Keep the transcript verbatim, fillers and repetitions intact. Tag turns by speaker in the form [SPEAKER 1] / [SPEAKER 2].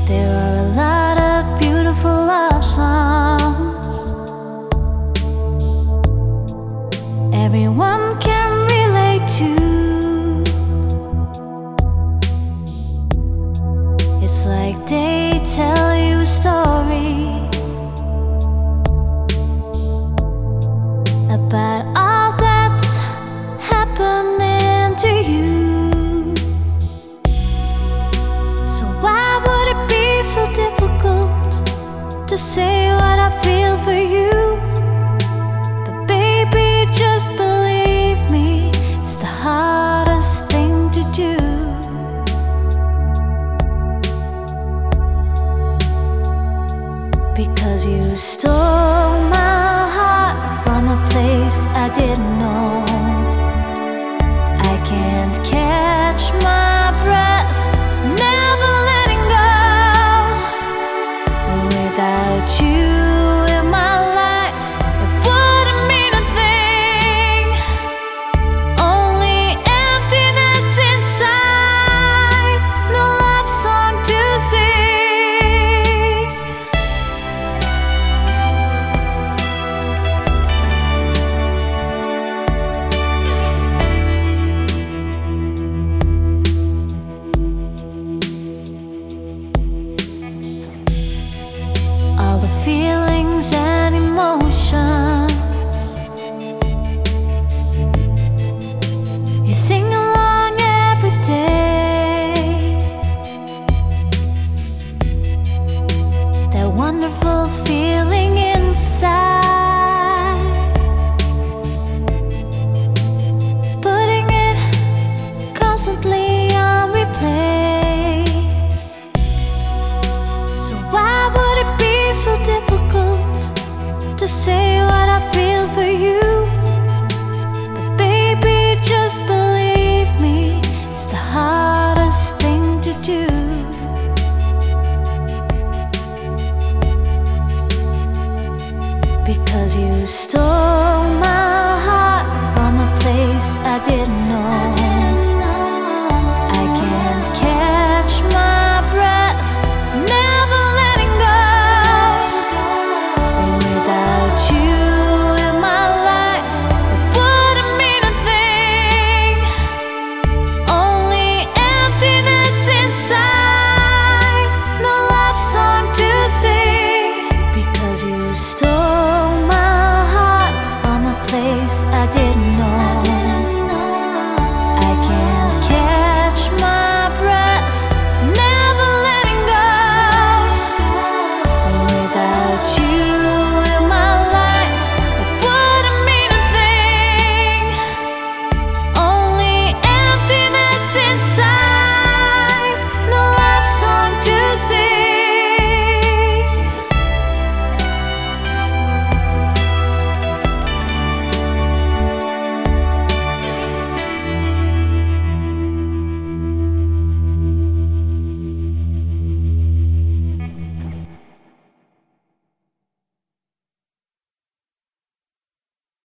[SPEAKER 1] There are a lot of beautiful love songs everyone can relate to. It's like they tell you a story about all that's happening to you. So why would it be so difficult to say what I feel for you? But baby, just believe me, it's the hardest thing to do. Because you stole my heart from a place I didn't know. I can't catch my breath, never letting go. Without you in my life, it wouldn't mean a thing. Only emptiness inside, no love song to sing. All the feelings and emotions, you sing along every day. That wonderful feeling